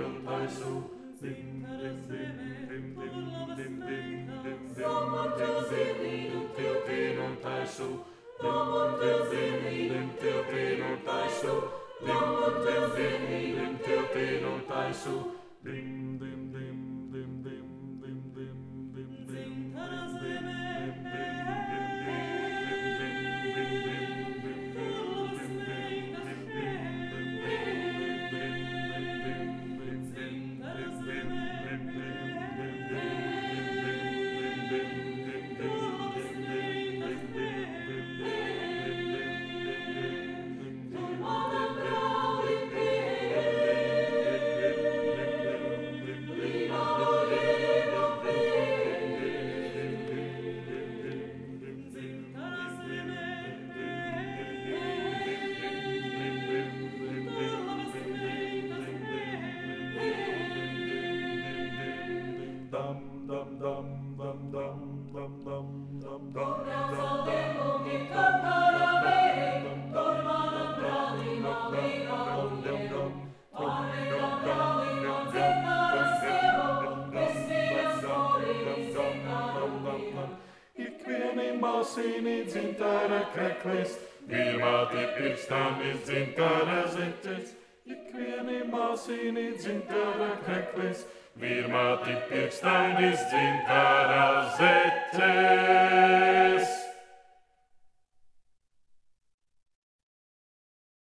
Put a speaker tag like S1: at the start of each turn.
S1: zīnu taisu, dim, dim, dim, dim, dim, dim, dim, dim, dim, tiltīnu taisu, dim, dim, dim, tiltīnu taisu, dim, dim, dim, tiltīnu taisu, dim, dim, dim, dim, dim, dim, dim, dim, dim, Māsīnī dzintara kreklis, vīrmāti pirkstānis dzintara zeķes. Ikvienī māsīnī dzintara kreklis, vīrmāti pirkstānis dzintara zeķes.